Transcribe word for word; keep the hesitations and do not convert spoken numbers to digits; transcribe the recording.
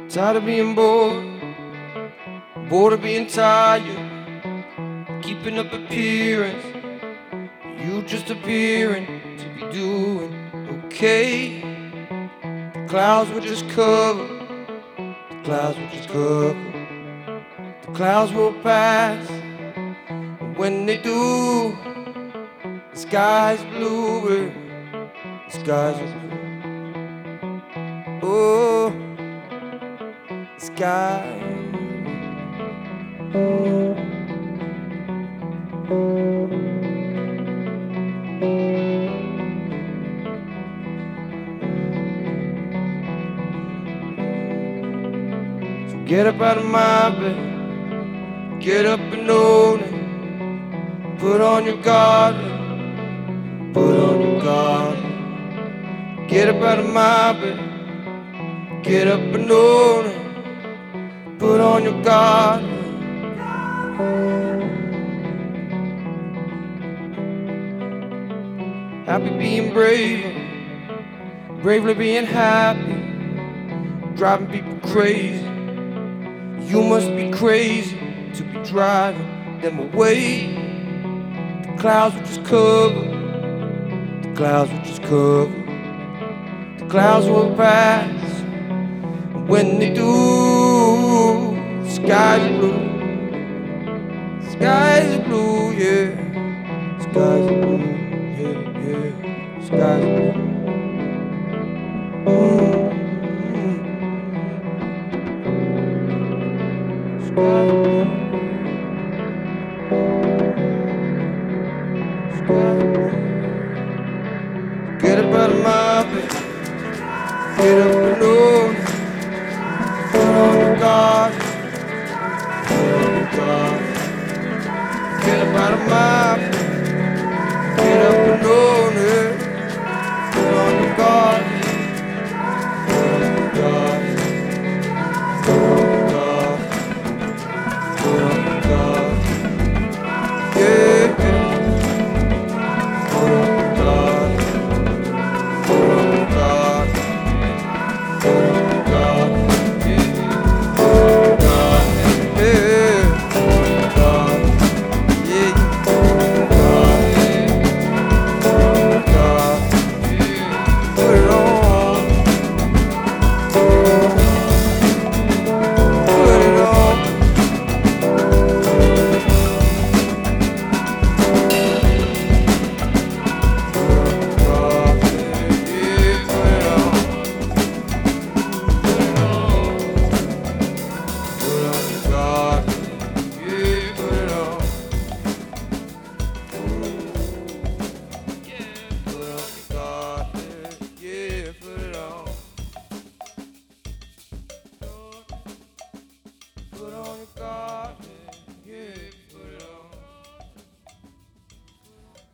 Tired of being bored, bored of being tired, keeping up appearance, you just appearing to be doing okay. The clouds will just cover, the clouds will just cover, the clouds will pass, and when they do, the sky's blue, the sky's blue. Oh, the sky. So get up out of my bed, get up and own it, put on your garden, put on your garden. Get up out of my bed, get up and own it, put on your garden. Happy being brave, bravely being happy, driving people crazy. You must be crazy to be driving them away. The clouds will just cover, the clouds will just cover, the clouds will pass, and when they do, the skies are blue, the skies are blue, yeah, the skies are blue. Yeah, yeah, skies are blue. Mm-hmm. Skies are blue. Skies are blue. Get up out of my bed, get up and own it, put on your guard, put on your guard. Get up out of my bed, get up and own it, put on your guard, put on your guard, put on your guard, put on your guard, yeah, put on your guard, put on your guard, put on your guard, yeah, put on your guard, yeah, put on your guard, yeah, put on your guard. Put it on, put it on. God, yeah, put it on. Put it on, God, yeah, put it on. Yeah, put it on, God, yeah, put it on. Put on your God.